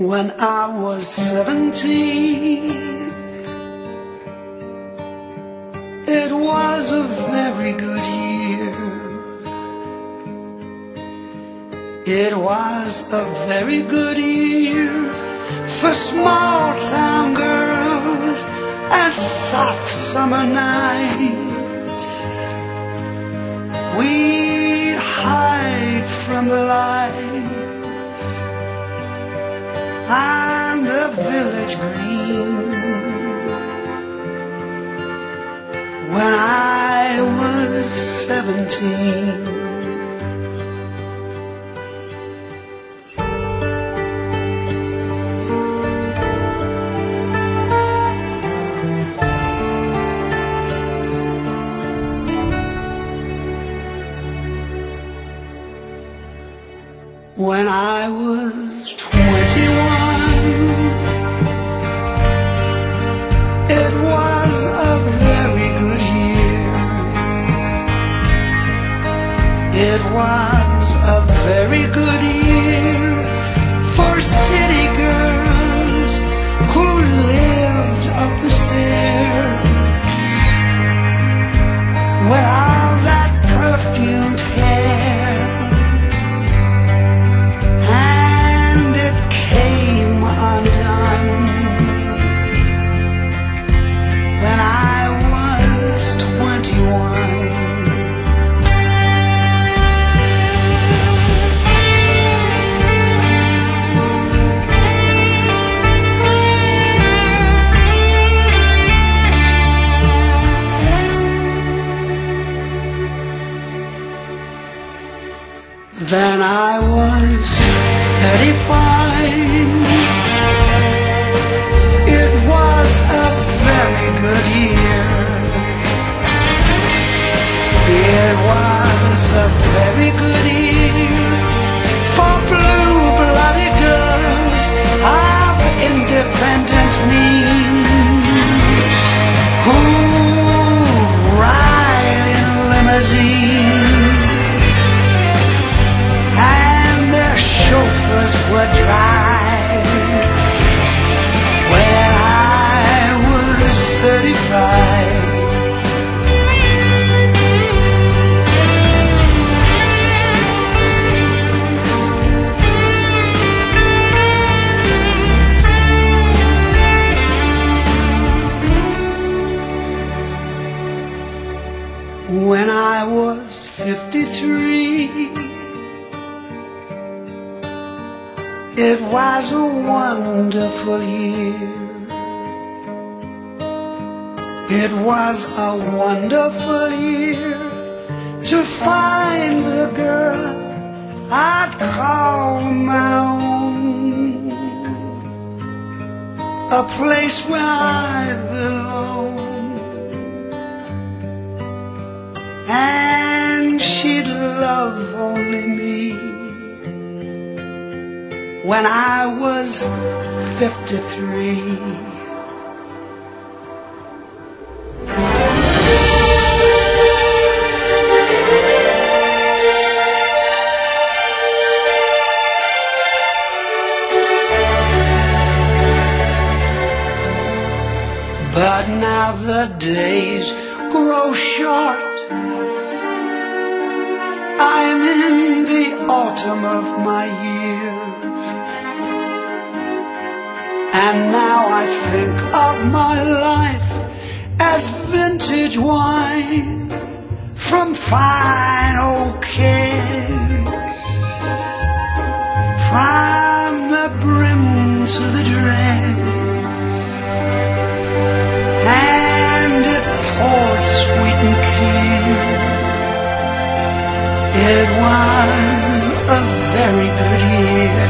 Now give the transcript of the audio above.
When I was 17, it was a very good year. It was a very good year for small town girls and soft summer nights. We'd hide from the lights on the village green when I was 17. When I was 21, it was a very good year. It was a very good year for city girls who lived up the stairs, where all that perfumed hair Then I was 35. It was a very good year. It was a very good year for blue-blooded girls of independent means who ride in limousines. Chauffeurs would drive when I was 35. When I was 53, it was a wonderful year. It was a wonderful year to find the girl I'd call my own, a place where I belong, and she'd love only me. When I was 53. But now the days grow short. I'm in the autumn of my years, and now I think of my life as vintage wine from fine old kegs, from the brim to the dregs, and it poured sweet and clear. It was a very good year.